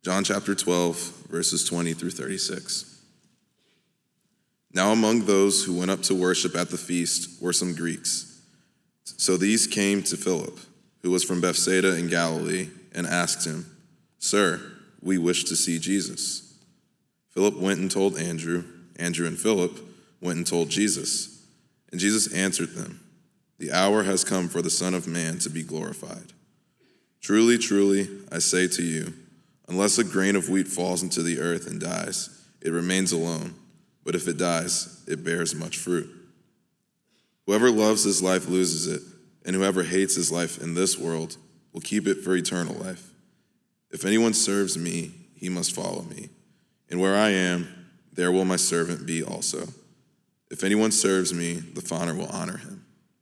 John chapter 12, verses 20 through 36. Now among those who went up to worship at the feast were some Greeks. So these came to Philip, who was from Bethsaida in Galilee, and asked him, "Sir, we wish to see Jesus." Philip went and told Andrew. Andrew and Philip went and told Jesus. And Jesus answered them, "The hour has come for the Son of Man to be glorified. Truly, truly, I say to you, unless a grain of wheat falls into the earth and dies, it remains alone. But if it dies, it bears much fruit. Whoever loves his life loses it, and whoever hates his life in this world will keep it for eternal life. If anyone serves me, he must follow me. And where I am, there will my servant be also. If anyone serves me, the Father will honor him.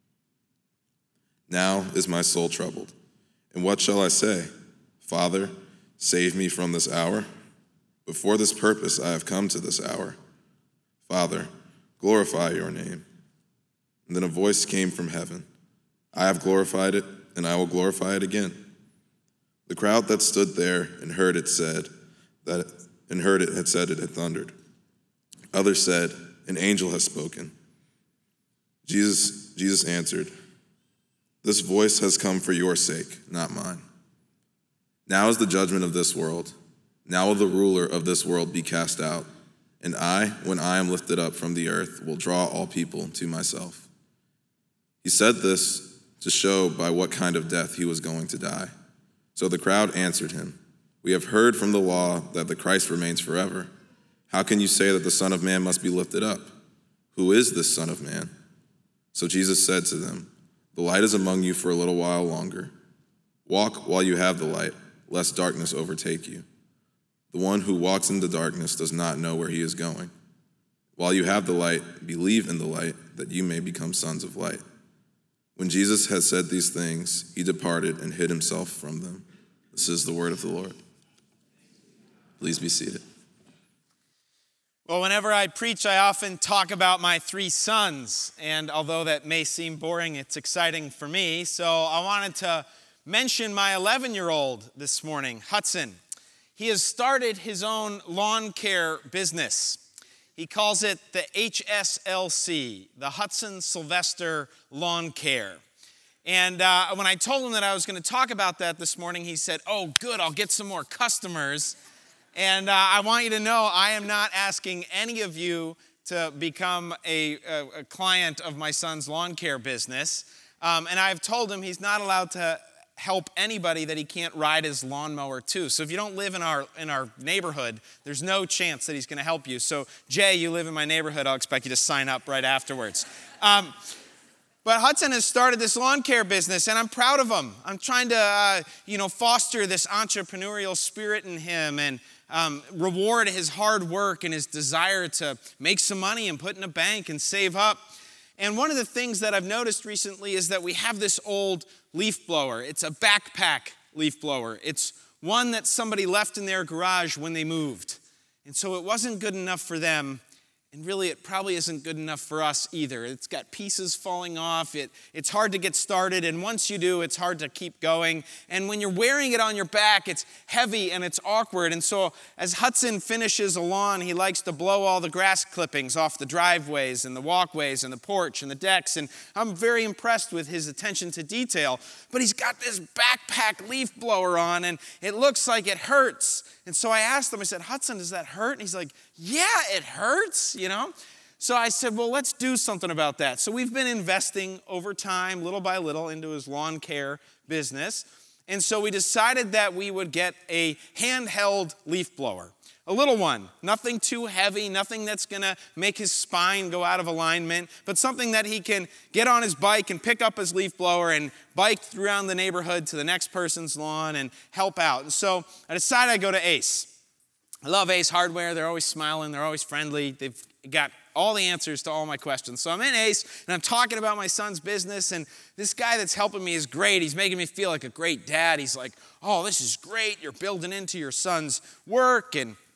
Now is my soul troubled. And what shall I say? Father, save me from this hour? But for this purpose I have come to this hour. Father, glorify your name." And then a voice came from heaven. "I have glorified it, and I will glorify it again." The crowd that stood there and heard it had said it had thundered. Others said, "An angel has spoken." Jesus answered, "This voice has come for your sake, not mine. Now is the judgment of this world. Now will the ruler of this world be cast out. And I, when I am lifted up from the earth, will draw all people to myself." He said this to show by what kind of death he was going to die. So the crowd answered him, "We have heard from the law that the Christ remains forever. How can you say that the Son of Man must be lifted up? Who is this Son of Man?" So Jesus said to them, "The light is among you for a little while longer. Walk while you have the light, lest darkness overtake you. The one who walks in the darkness does not know where he is going. While you have the light, believe in the light, that you may become sons of light." When Jesus had said these things, he departed and hid himself from them. This is the word of the Lord. Please be seated. Well, whenever I preach, I often talk about my three sons. And although that may seem boring, it's exciting for me. So I wanted to mention my 11-year-old this morning, Hudson. He has started his own lawn care business. He calls it the HSLC, the Hudson Sylvester Lawn Care. And when I told him that I was going to talk about that this morning, he said, "Oh, good, I'll get some more customers." And I want you to know I am not asking any of you to become a client of my son's lawn care business. And I've told him he's not allowed to help anybody that he can't ride his lawnmower to. So if you don't live in our neighborhood, there's no chance that he's going to help you. So Jay, you live in my neighborhood, I'll expect you to sign up right afterwards. But Hudson has started this lawn care business, and I'm proud of him. I'm trying to, foster this entrepreneurial spirit in him and reward his hard work and his desire to make some money and put in a bank and save up. And one of the things that I've noticed recently is that we have this old leaf blower. It's a backpack leaf blower. It's one that somebody left in their garage when they moved. And so it wasn't good enough for them. And really, it probably isn't good enough for us either. It's got pieces falling off. It's hard to get started. And once you do, it's hard to keep going. And when you're wearing it on your back, it's heavy and it's awkward. And so as Hudson finishes a lawn, he likes to blow all the grass clippings off the driveways and the walkways and the porch and the decks. And I'm very impressed with his attention to detail. But he's got this backpack leaf blower on, and it looks like it hurts. And so I asked him, I said, "Hudson, does that hurt?" And he's like, "Yeah, it hurts, So I said, well, let's do something about that. So we've been investing over time, little by little, into his lawn care business. And so we decided that we would get a handheld leaf blower. A little one, nothing too heavy, nothing that's going to make his spine go out of alignment, but something that he can get on his bike and pick up his leaf blower and bike around the neighborhood to the next person's lawn and help out. And so I decided I'd go to Ace. I love Ace Hardware. They're always smiling. They're always friendly. They've got all the answers to all my questions. So I'm in Ace, and I'm talking about my son's business, and this guy that's helping me is great. He's making me feel like a great dad. He's like, "Oh, this is great. You're building into your son's work, and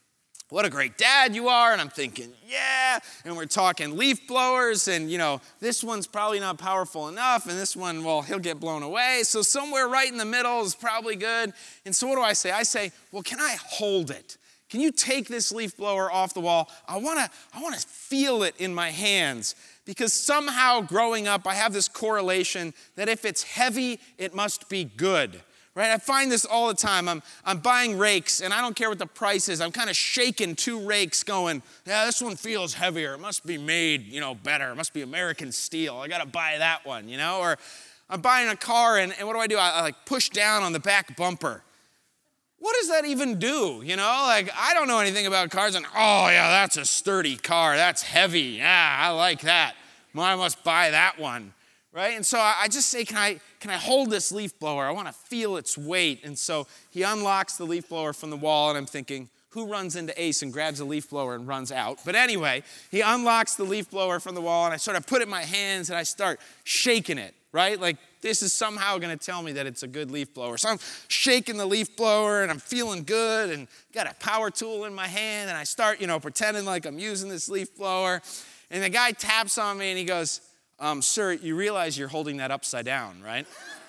what a great dad you are. And I'm thinking, yeah. And we're talking leaf blowers. And, this one's probably not powerful enough. And this one, well, he'll get blown away. So somewhere right in the middle is probably good. And so what do I say? I say, well, can I hold it? Can you take this leaf blower off the wall? I want to feel it in my hands. Because somehow growing up, I have this correlation that if it's heavy, it must be good. Right? I find this all the time. I'm buying rakes, and I don't care what the price is. I'm kind of shaking 2 rakes going, yeah, this one feels heavier. It must be made, better. It must be American steel. I got to buy that one, Or I'm buying a car, and what do? I push down on the back bumper. What does that even do, I don't know anything about cars, and oh, yeah, that's a sturdy car. That's heavy. Yeah, I like that. Well, I must buy that one. Right? And so I just say, can I hold this leaf blower? I want to feel its weight. And so he unlocks the leaf blower from the wall, and I'm thinking, who runs into Ace and grabs a leaf blower and runs out? But anyway, he unlocks the leaf blower from the wall, and I sort of put it in my hands, and I start shaking it, right? Like this is somehow going to tell me that it's a good leaf blower. So I'm shaking the leaf blower, and I'm feeling good, and got a power tool in my hand, and I start, pretending like I'm using this leaf blower. And the guy taps on me, and he goes, sir, you realize you're holding that upside down, right?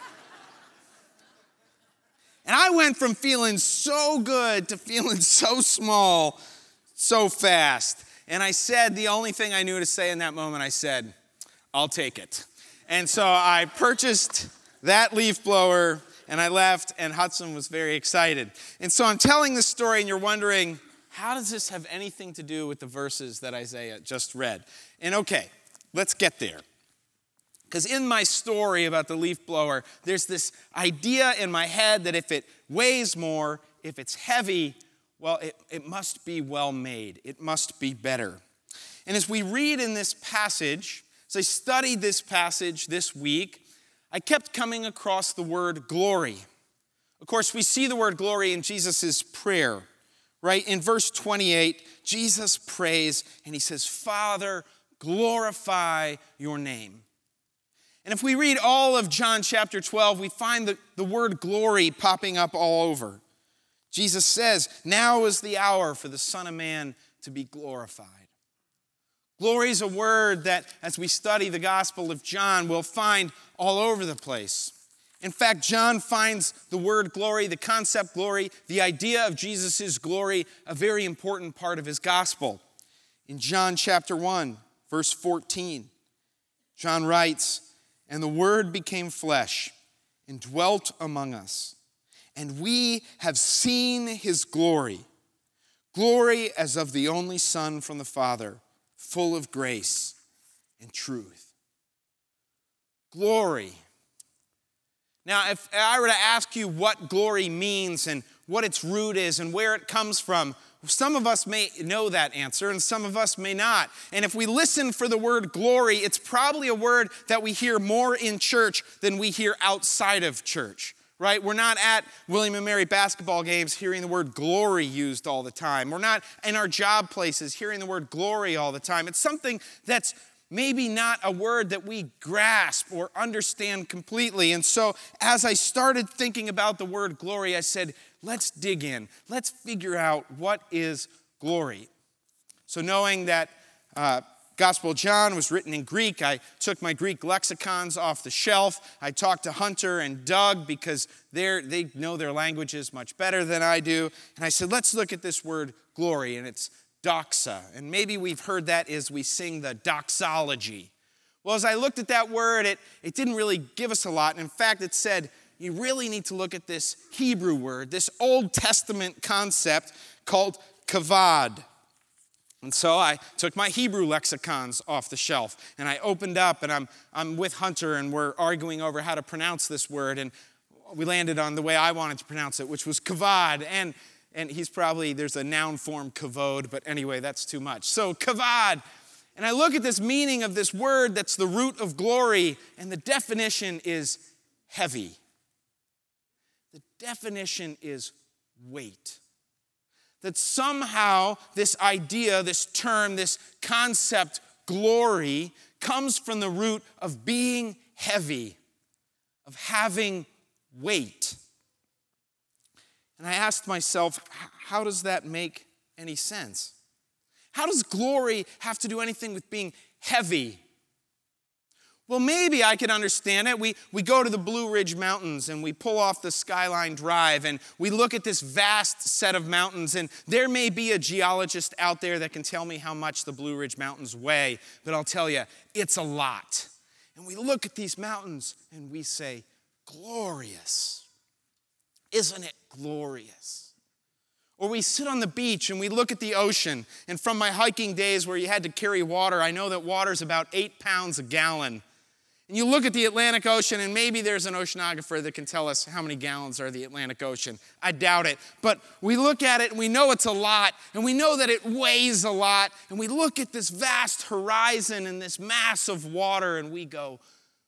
And I went from feeling so good to feeling so small so fast. And I said, the only thing I knew to say in that moment, I said, I'll take it. And so I purchased that leaf blower, and I left, and Hudson was very excited. And so I'm telling this story, and you're wondering, how does this have anything to do with the verses that Isaiah just read? And okay, let's get there. Because in my story about the leaf blower, there's this idea in my head that if it weighs more, if it's heavy, well, it must be well made. It must be better. And as we read in this passage, as I studied this passage this week, I kept coming across the word glory. Of course, we see the word glory in Jesus' prayer, right? In verse 28, Jesus prays and he says, Father, glorify your name. And if we read all of John chapter 12, we find the word glory popping up all over. Jesus says, now is the hour for the Son of Man to be glorified. Glory is a word that, as we study the Gospel of John, we'll find all over the place. In fact, John finds the word glory, the concept glory, the idea of Jesus' glory, a very important part of his gospel. In John chapter 1, verse 14, John writes, and the Word became flesh and dwelt among us. And we have seen his glory, glory as of the only Son from the Father, full of grace and truth. Glory. Now, if I were to ask you what glory means and what its root is and where it comes from, some of us may know that answer and some of us may not. And if we listen for the word glory, it's probably a word that we hear more in church than we hear outside of church, right? We're not at William & Mary basketball games hearing the word glory used all the time. We're not in our job places hearing the word glory all the time. It's something that's maybe not a word that we grasp or understand completely. And so as I started thinking about the word glory, I said, let's dig in. Let's figure out what is glory. So knowing that Gospel of John was written in Greek, I took my Greek lexicons off the shelf. I talked to Hunter and Doug because they know their languages much better than I do. And I said, let's look at this word glory, and it's doxa. And maybe we've heard that as we sing the doxology. Well, as I looked at that word, it didn't really give us a lot. And in fact, it said, you really need to look at this Hebrew word, this Old Testament concept called kavod. And so I took my Hebrew lexicons off the shelf and I opened up, and I'm with Hunter and we're arguing over how to pronounce this word, and we landed on the way I wanted to pronounce it, which was kavod. And he's probably, there's a noun form kavod, but anyway, that's too much. So kavod. And I look at this meaning of this word that's the root of glory, and the definition is heavy. The definition is weight. That somehow this idea, this term, this concept, glory, comes from the root of being heavy, of having weight. And I asked myself, how does that make any sense. How does glory have to do anything with being heavy? Well, maybe I could understand it. We go to the Blue Ridge Mountains and we pull off the Skyline Drive and we look at this vast set of mountains, and there may be a geologist out there that can tell me how much the Blue Ridge Mountains weigh, but I'll tell you, it's a lot. And we look at these mountains and we say, glorious. Isn't it glorious? Or we sit on the beach and we look at the ocean, and from my hiking days where you had to carry water, I know that water's about 8 pounds a gallon. And you look at the Atlantic Ocean, and maybe there's an oceanographer that can tell us how many gallons are the Atlantic Ocean. I doubt it. But we look at it, and we know it's a lot, and we know that it weighs a lot, and we look at this vast horizon and this mass of water, and we go,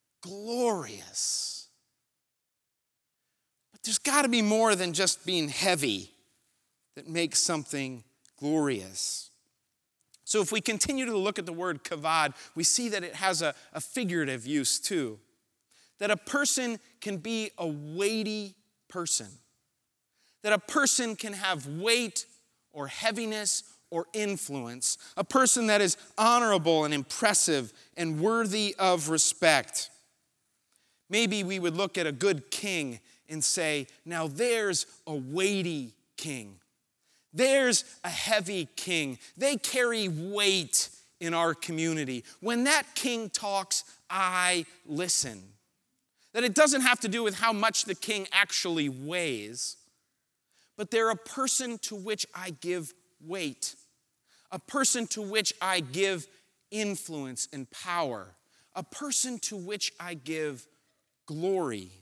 glorious. But there's got to be more than just being heavy that makes something glorious. So if we continue to look at the word kavod, we see that it has a figurative use too. That a person can be a weighty person. That a person can have weight or heaviness or influence. A person that is honorable and impressive and worthy of respect. Maybe we would look at a good king and say, now there's a weighty king. There's a heavy king. They carry weight in our community. When that king talks, I listen. That it doesn't have to do with how much the king actually weighs, but they're a person to which I give weight, a person to which I give influence and power, a person to which I give glory.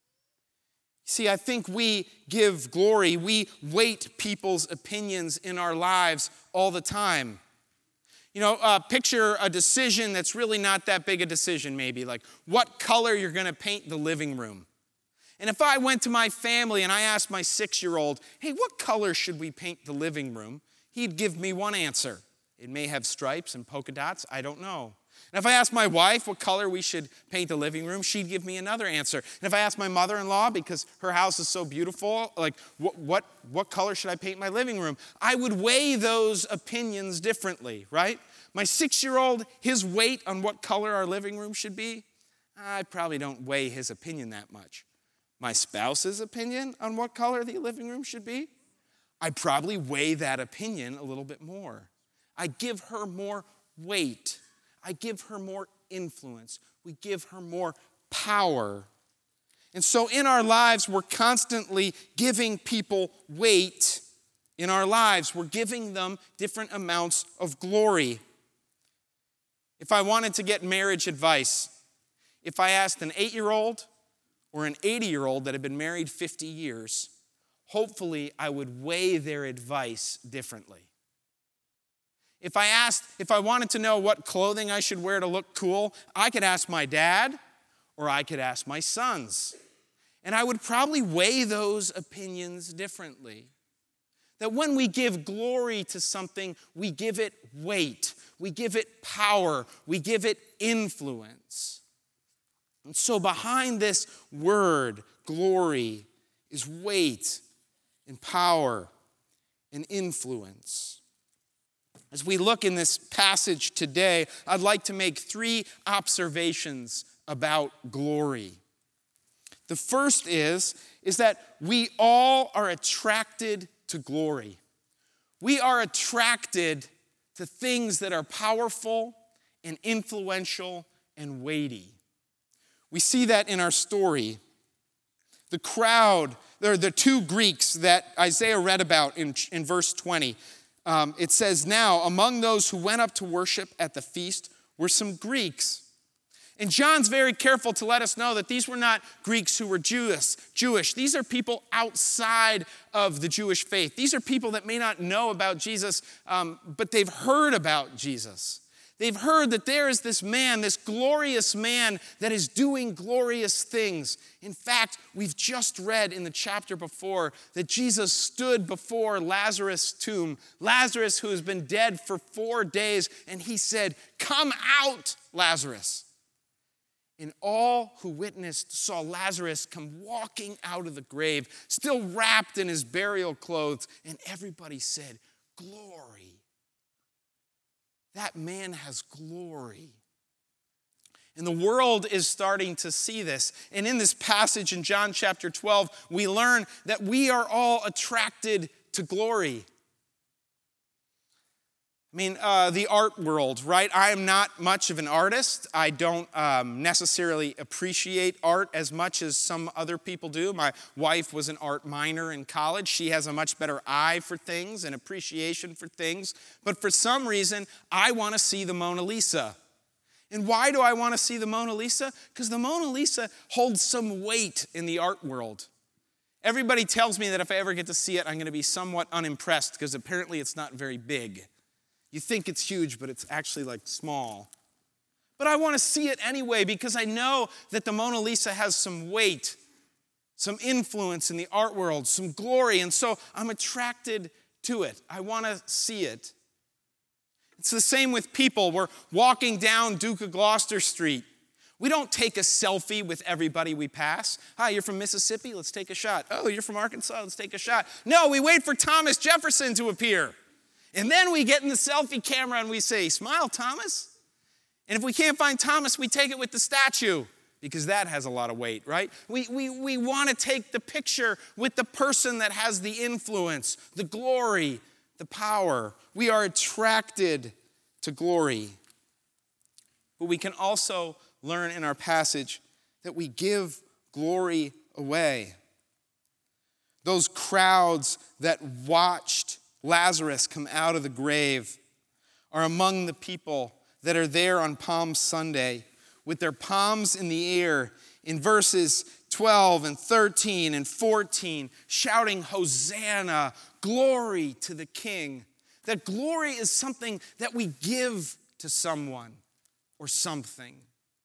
See, I think we give glory, we weight people's opinions in our lives all the time. You know, picture a decision that's really not that big a decision maybe, like what color you're going to paint the living room. And if I went to my family and I asked my 6-year-old, hey, what color should we paint the living room? He'd give me one answer. It may have stripes and polka dots, I don't know. And if I asked my wife what color we should paint the living room, she'd give me another answer. And if I asked my mother-in-law, because her house is so beautiful, like what color should I paint my living room? I would weigh those opinions differently, right? My 6-year-old, his weight on what color our living room should be, I probably don't weigh his opinion that much. My spouse's opinion on what color the living room should be, I probably weigh that opinion a little bit more. I give her more weight. I give her more influence. We give her more power. And so in our lives, we're constantly giving people weight in our lives. We're giving them different amounts of glory. If I wanted to get marriage advice, if I asked an 8-year-old or an 80-year-old that had been married 50 years, hopefully I would weigh their advice differently. If I wanted to know what clothing I should wear to look cool, I could ask my dad or I could ask my sons. And I would probably weigh those opinions differently. That when we give glory to something, we give it weight, we give it power, we give it influence. And so behind this word, glory, is weight and power and influence. As we look in this passage today, I'd like to make 3 observations about glory. The first is that we all are attracted to glory. We are attracted to things that are powerful and influential and weighty. We see that in our story. The crowd, there are the 2 Greeks that Isaiah read about in verse 20. It says, now, among those who went up to worship at the feast were some Greeks. And John's very careful to let us know that these were not Greeks who were Jewish. These are people outside of the Jewish faith. These are people that may not know about Jesus, but they've heard about Jesus. They've heard that there is this man, this glorious man that is doing glorious things. In fact, we've just read in the chapter before that Jesus stood before Lazarus' tomb. Lazarus, who has been dead for 4 days, and he said, come out, Lazarus. And all who witnessed saw Lazarus come walking out of the grave, still wrapped in his burial clothes, and everybody said, glory. That man has glory. And the world is starting to see this. And in this passage in John chapter 12, we learn that we are all attracted to glory. I mean, the art world, right? I am not much of an artist. I don't necessarily appreciate art as much as some other people do. My wife was an art minor in college. She has a much better eye for things and appreciation for things. But for some reason, I want to see the Mona Lisa. And why do I want to see the Mona Lisa? Because the Mona Lisa holds some weight in the art world. Everybody tells me that if I ever get to see it, I'm going to be somewhat unimpressed because apparently it's not very big. You think it's huge, but it's actually like small. But I want to see it anyway because I know that the Mona Lisa has some weight, some influence in the art world, some glory, and so I'm attracted to it. I want to see it. It's the same with people. We're walking down Duke of Gloucester Street. We don't take a selfie with everybody we pass. Hi, you're from Mississippi? Let's take a shot. Oh, you're from Arkansas? Let's take a shot. No, we wait for Thomas Jefferson to appear. And then we get in the selfie camera and we say, smile, Thomas. And if we can't find Thomas, we take it with the statue because that has a lot of weight, right? We want to take the picture with the person that has the influence, the glory, the power. We are attracted to glory. But we can also learn in our passage that we give glory away. Those crowds that watched Lazarus come out of the grave are among the people that are there on Palm Sunday with their palms in the air in verses 12 and 13 and 14, shouting, Hosanna, glory to the King. That glory is something that we give to someone or something.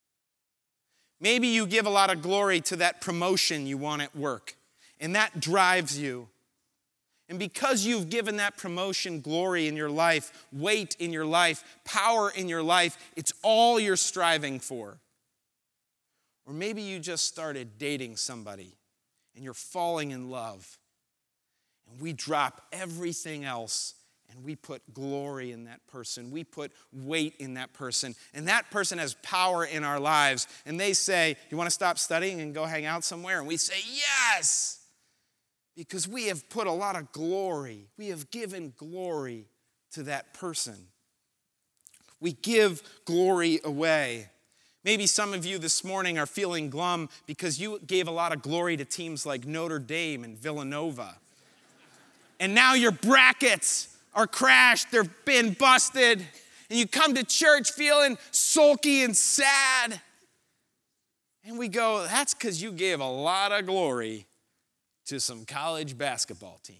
Maybe you give a lot of glory to that promotion you want at work, and that drives you. And because you've given that promotion glory in your life, weight in your life, power in your life, it's all you're striving for. Or maybe you just started dating somebody and you're falling in love. And we drop everything else and we put glory in that person. We put weight in that person. And that person has power in our lives. And they say, you want to stop studying and go hang out somewhere? And we say, yes! Because we have put a lot of glory. We have given glory to that person. We give glory away. Maybe some of you this morning are feeling glum because you gave a lot of glory to teams like Notre Dame and Villanova. And now your brackets are crashed, they're been busted, and you come to church feeling sulky and sad. And we go, that's because you gave a lot of glory to some college basketball teams.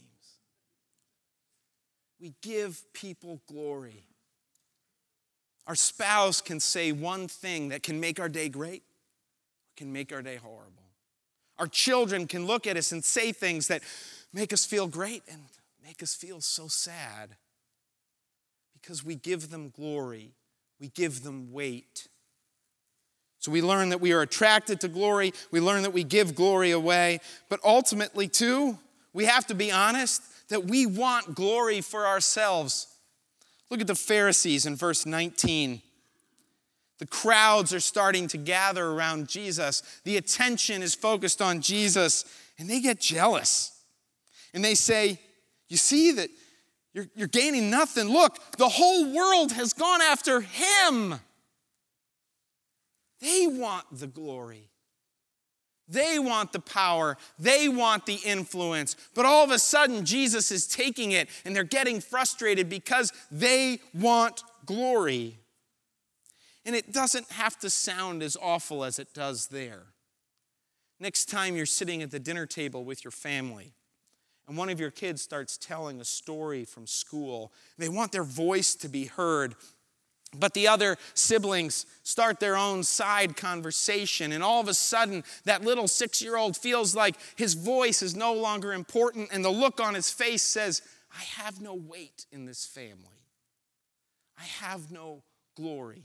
We give people glory. Our spouse can say one thing that can make our day great, or can make our day horrible. Our children can look at us and say things that make us feel great and make us feel so sad. Because we give them glory, we give them weight. So we learn that we are attracted to glory. We learn that we give glory away. But ultimately, too, we have to be honest that we want glory for ourselves. Look at the Pharisees in verse 19. The crowds are starting to gather around Jesus. The attention is focused on Jesus, and they get jealous. And they say, you see that you're gaining nothing. Look, the whole world has gone after him. They want the glory. They want the power. They want the influence. But all of a sudden, Jesus is taking it, and they're getting frustrated because they want glory. And it doesn't have to sound as awful as it does there. Next time you're sitting at the dinner table with your family, and one of your kids starts telling a story from school, they want their voice to be heard. But the other siblings start their own side conversation, and all of a sudden, that little 6-year-old feels like his voice is no longer important, and the look on his face says, I have no weight in this family. I have no glory.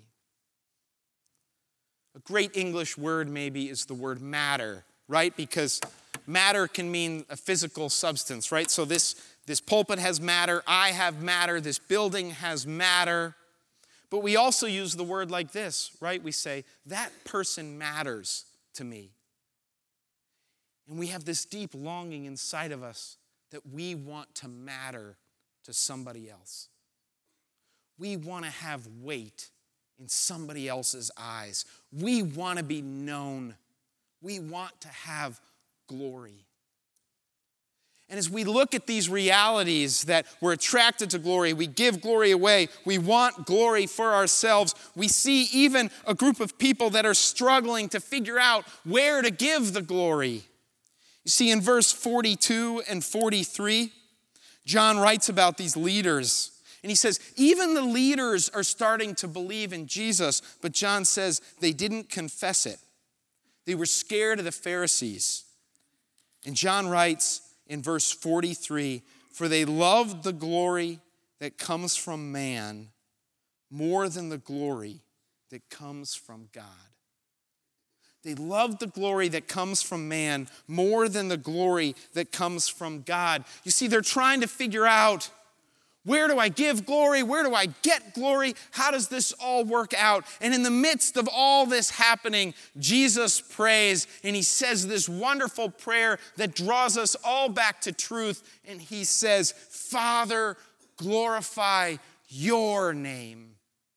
A great English word maybe is the word matter, right? Because matter can mean a physical substance, right? So this This pulpit has matter. I have matter. This building has matter. But we also use the word like this, right? We say, that person matters to me. And we have this deep longing inside of us that we want to matter to somebody else. We want to have weight in somebody else's eyes. We want to be known. We want to have glory. And as we look at these realities that we're attracted to glory, we give glory away, we want glory for ourselves, we see even a group of people that are struggling to figure out where to give the glory. You see, in verse 42 and 43, John writes about these leaders. And he says, even the leaders are starting to believe in Jesus, but John says they didn't confess it. They were scared of the Pharisees. And John writes in verse 43, for they loved the glory that comes from man more than the glory that comes from God. They loved the glory that comes from man more than the glory that comes from God. You see, they're trying to figure out, where do I give glory? Where do I get glory? How does this all work out? And in the midst of all this happening, Jesus prays, and he says this wonderful prayer that draws us all back to truth. And he says, Father, glorify your name.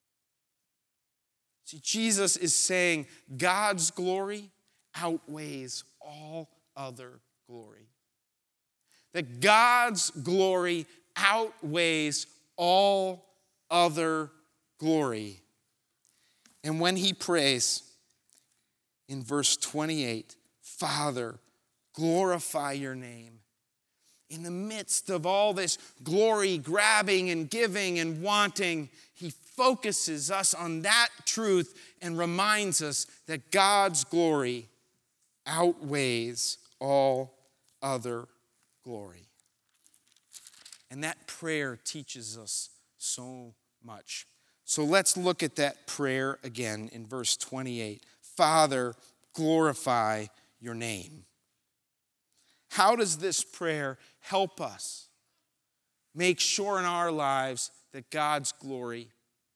See, Jesus is saying God's glory outweighs all other glory. That God's glory outweighs all other glory. And when he prays in verse 28, Father, glorify your name. In the midst of all this glory grabbing and giving and wanting, he focuses us on that truth and reminds us that God's glory outweighs all other glory. And that prayer teaches us so much. So let's look at that prayer again in verse 28. Father, glorify your name. How does this prayer help us make sure in our lives that God's glory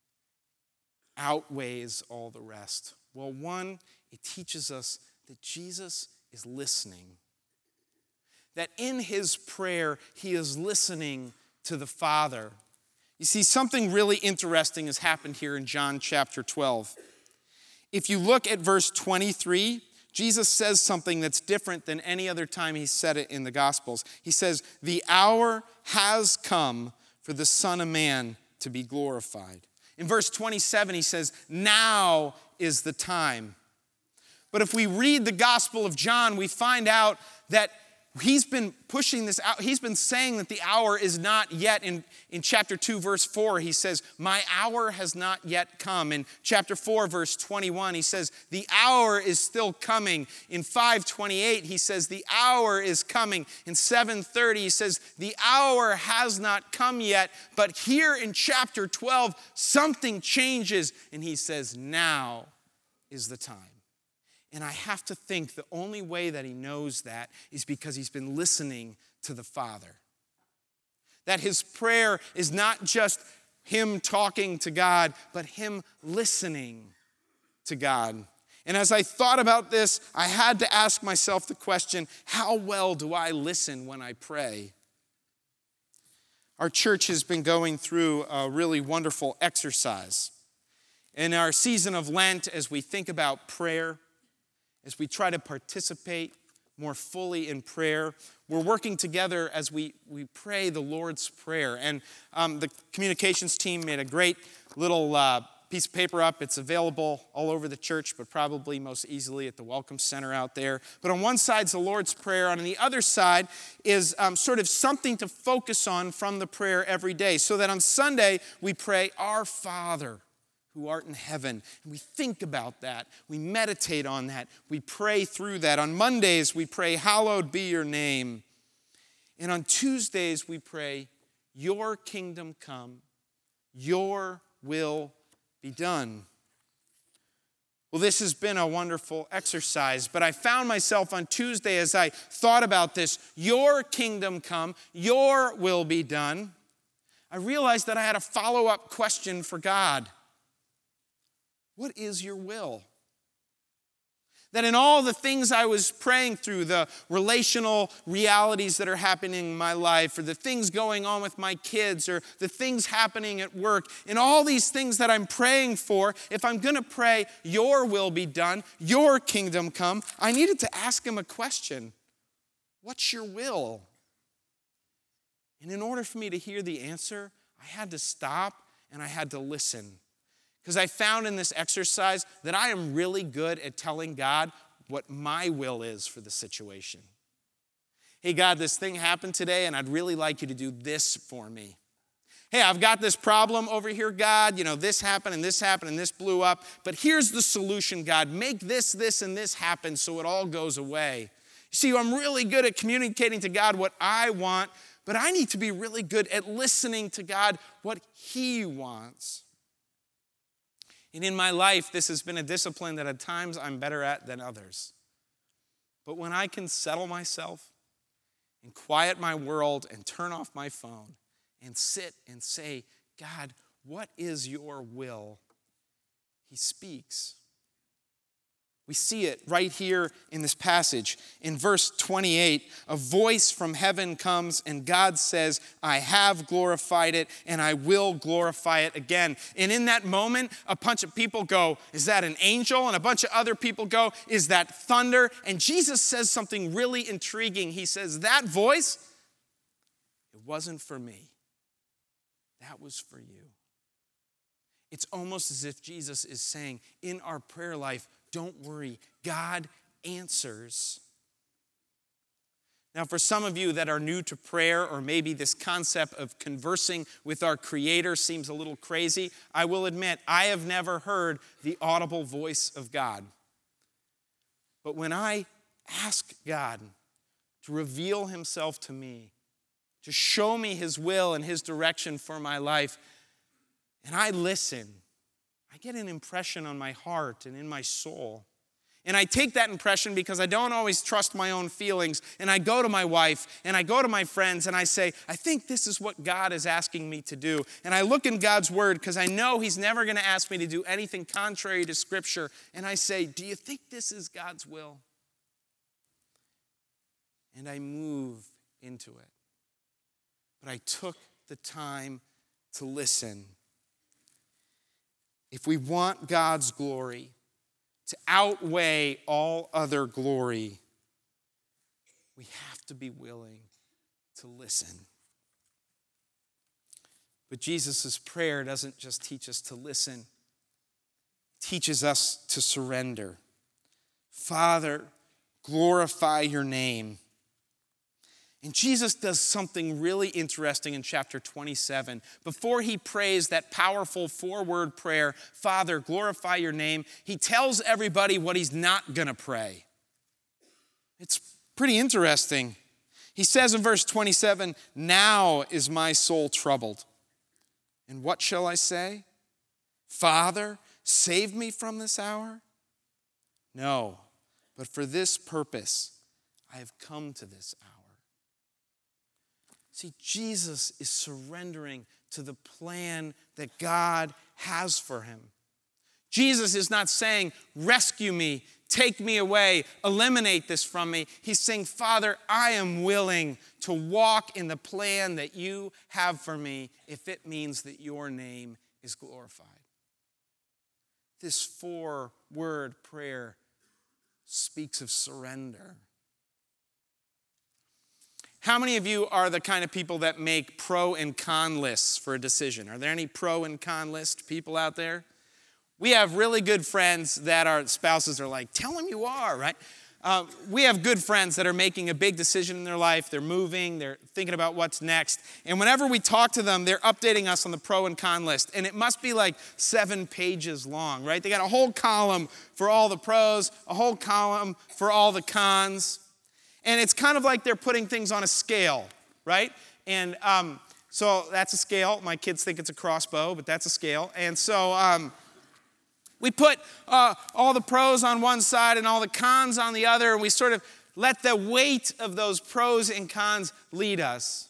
outweighs all the rest? Well, one, it teaches us that Jesus is listening. That in his prayer, he is listening to the Father. You see, something really interesting has happened here in John chapter 12. If you look at verse 23, Jesus says something that's different than any other time he said it in the Gospels. He says, the hour has come for the Son of Man to be glorified. In verse 27, he says, now is the time. But if we read the Gospel of John, we find out that he's been pushing this out. He's been saying that the hour is not yet. In chapter 2, verse 4, he says, my hour has not yet come. In chapter 4, verse 21, he says, the hour is still coming. In 5:28, he says, the hour is coming. In 7:30, he says, the hour has not come yet. But here in chapter 12, something changes. And he says, now is the time. And I have to think the only way that he knows that is because he's been listening to the Father. That his prayer is not just him talking to God, but him listening to God. And as I thought about this, I had to ask myself the question, how well do I listen when I pray? Our church has been going through a really wonderful exercise. In our season of Lent, as we think about prayer, as we try to participate more fully in prayer, we're working together as we pray the Lord's Prayer. And the communications team made a great little piece of paper up. It's available all over the church, but probably most easily at the Welcome Center out there. But on one side is the Lord's Prayer. On the other side is sort of something to focus on from the prayer every day. So that on Sunday, we pray, Our Father, who art in heaven. And we think about that. We meditate on that. We pray through that. On Mondays, we pray, hallowed be your name. And on Tuesdays, we pray, your kingdom come, your will be done. Well, this has been a wonderful exercise, but I found myself on Tuesday as I thought about this, your kingdom come, your will be done. I realized that I had a follow-up question for God. What is your will? That in all the things I was praying through, the relational realities that are happening in my life, or the things going on with my kids, or the things happening at work, in all these things that I'm praying for, if I'm going to pray, your will be done, your kingdom come, I needed to ask him a question. What's your will? And in order for me to hear the answer, I had to stop and I had to listen. Because I found in this exercise that I am really good at telling God what my will is for the situation. Hey, God, this thing happened today, and I'd really like you to do this for me. Hey, I've got this problem over here, God. You know, this happened, and this blew up. But here's the solution, God. Make this, and this happen so it all goes away. You see, I'm really good at communicating to God what I want, but I need to be really good at listening to God what he wants. And in my life, this has been a discipline that at times I'm better at than others. But when I can settle myself and quiet my world and turn off my phone and sit and say, God, what is your will? He speaks. We see it right here in this passage. In verse 28, a voice from heaven comes and God says, I have glorified it and I will glorify it again. And in that moment, a bunch of people go, is that an angel? And a bunch of other people go, is that thunder? And Jesus says something really intriguing. He says, that voice, it wasn't for me. That was for you. It's almost as if Jesus is saying, in our prayer life, don't worry, God answers. Now, for some of you that are new to prayer, or maybe this concept of conversing with our Creator seems a little crazy, I will admit, I have never heard the audible voice of God. But when I ask God to reveal himself to me, to show me his will and his direction for my life, and I listen, I get an impression on my heart and in my soul. And I take that impression because I don't always trust my own feelings. And I go to my wife and I go to my friends and I say, I think this is what God is asking me to do. And I look in God's word because I know he's never going to ask me to do anything contrary to Scripture. And I say, do you think this is God's will? And I move into it. But I took the time to listen. If we want God's glory to outweigh all other glory, we have to be willing to listen. But Jesus' prayer doesn't just teach us to listen, it teaches us to surrender. Father, glorify your name. And Jesus does something really interesting in chapter 27. Before he prays that powerful four-word prayer, Father, glorify your name, he tells everybody what he's not going to pray. It's pretty interesting. He says in verse 27, now is my soul troubled. And what shall I say? Father, save me from this hour? No, but for this purpose I have come to this hour. See, Jesus is surrendering to the plan that God has for him. Jesus is not saying, rescue me, take me away, eliminate this from me. He's saying, Father, I am willing to walk in the plan that you have for me if it means that your name is glorified. This four-word prayer speaks of surrender. How many of you are the kind of people that make pro and con lists for a decision? Are there any pro and con list people out there? We have really good friends that our spouses are like, tell them you are, right? We have good friends that are making a big decision in their life. They're moving. They're thinking about what's next. And whenever we talk to them, they're updating us on the pro and con list. And it must be like 7 pages long, right? They got a whole column for all the pros, a whole column for all the cons. And it's kind of like they're putting things on a scale, right? And so that's a scale. My kids think it's a crossbow, but that's a scale. And so We put all the pros on one side and all the cons on the other, and we sort of let the weight of those pros and cons lead us.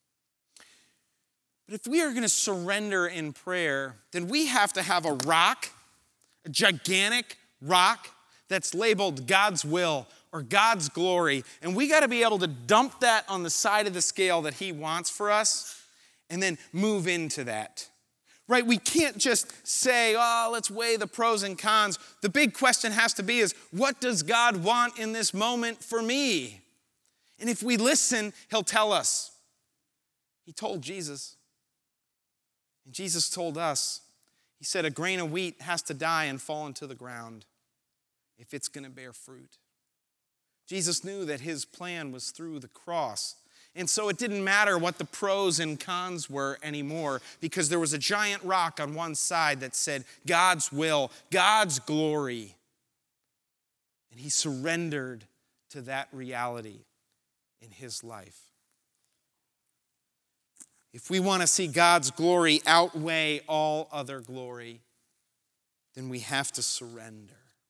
But if we are going to surrender in prayer, then we have to have a rock, a gigantic rock that's labeled God's will or God's glory. And we got to be able to dump that on the side of the scale that he wants for us and then move into that. Right? We can't just say, oh, let's weigh the pros and cons. The big question has to be is, what does God want in this moment for me? And if we listen, he'll tell us. He told Jesus. And Jesus told us. He said a grain of wheat has to die and fall into the ground if it's going to bear fruit. Jesus knew that his plan was through the cross. And so it didn't matter what the pros and cons were anymore, because there was a giant rock on one side that said God's will, God's glory. And he surrendered to that reality in his life. If we want to see God's glory outweigh all other glory, then we have to surrender.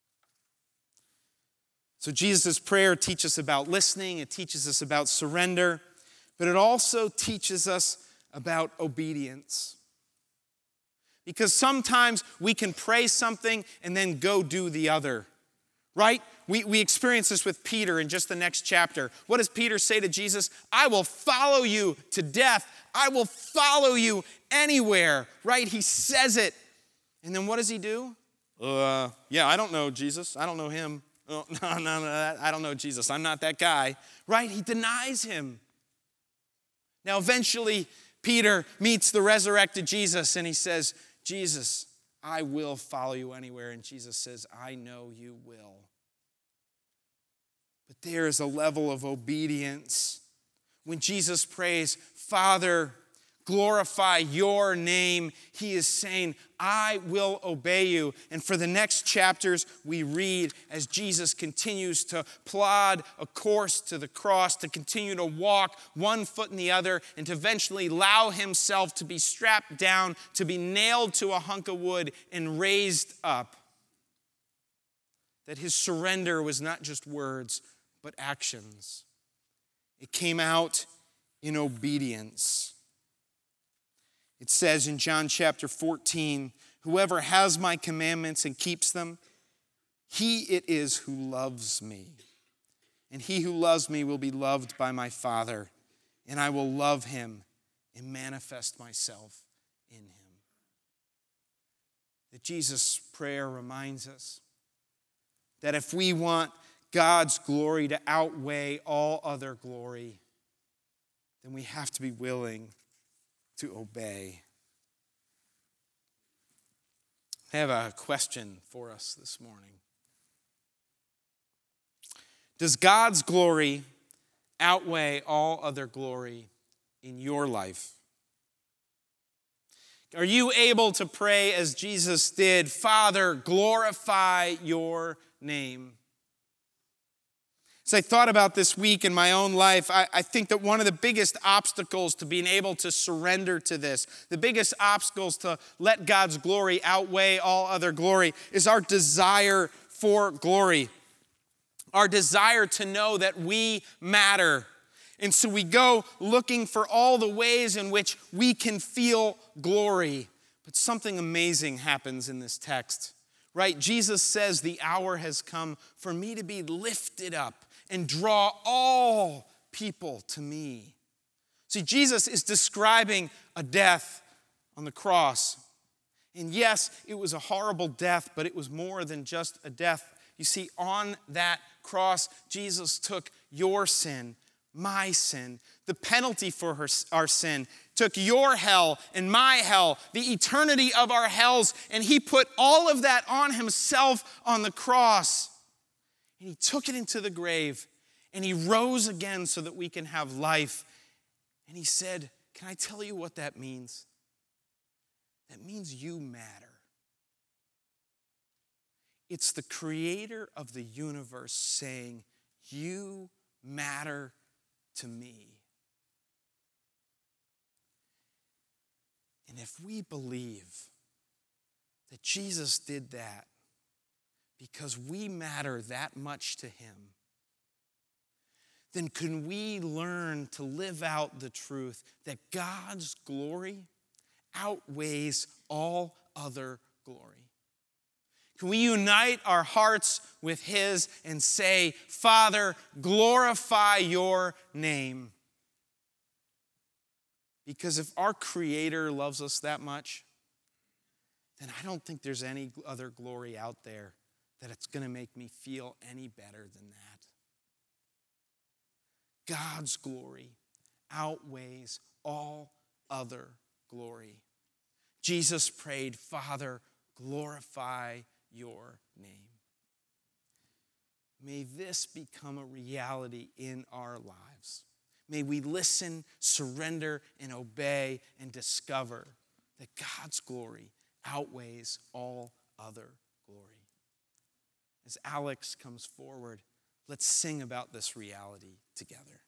So Jesus' prayer teaches us about listening, it teaches us about surrender, but it also teaches us about obedience. Because sometimes we can pray something and then go do the other, right? We experience this with Peter in just the next chapter. What does Peter say to Jesus? I will follow you to death. I will follow you anywhere, right? He says it. And then what does he do? Yeah, I don't know Jesus. I don't know him. Oh, no, I don't know Jesus. I'm not that guy, right? He denies him. Now, eventually, Peter meets the resurrected Jesus, and he says, Jesus, I will follow you anywhere. And Jesus says, I know you will. But there is a level of obedience. When Jesus prays, Father, glorify your name, he is saying, I will obey you. And for the next chapters, we read as Jesus continues to plod a course to the cross, to continue to walk one foot in the other, and to eventually allow himself to be strapped down, to be nailed to a hunk of wood and raised up. That his surrender was not just words, but actions. It came out in obedience. It says in John chapter 14, whoever has my commandments and keeps them, he it is who loves me. And he who loves me will be loved by my Father, and I will love him and manifest myself in him. That Jesus' prayer reminds us that if we want God's glory to outweigh all other glory, then we have to be willing to obey. I have a question for us this morning. Does God's glory outweigh all other glory in your life? Are you able to pray as Jesus did, Father, glorify your name? As I thought about this week in my own life, I think that one of the biggest obstacles to being able to surrender to this, the biggest obstacles to let God's glory outweigh all other glory, is our desire for glory. Our desire to know that we matter. And so we go looking for all the ways in which we can feel glory. But something amazing happens in this text, right? Jesus says, the hour has come for me to be lifted up and draw all people to me. See, Jesus is describing a death on the cross. And yes, it was a horrible death, but it was more than just a death. You see, on that cross, Jesus took your sin, my sin, the penalty for our sin, took your hell and my hell, the eternity of our hells, and he put all of that on himself on the cross. And he took it into the grave, and he rose again so that we can have life. And he said, can I tell you what that means? That means you matter. It's the creator of the universe saying, you matter to me. And if we believe that Jesus did that because we matter that much to him, then can we learn to live out the truth that God's glory outweighs all other glory? Can we unite our hearts with his and say, Father, glorify your name? Because if our Creator loves us that much, then I don't think there's any other glory out there that it's going to make me feel any better than that. God's glory outweighs all other glory. Jesus prayed, Father, glorify your name. May this become a reality in our lives. May we listen, surrender, and obey and discover that God's glory outweighs all other glory. As Alex comes forward, let's sing about this reality together.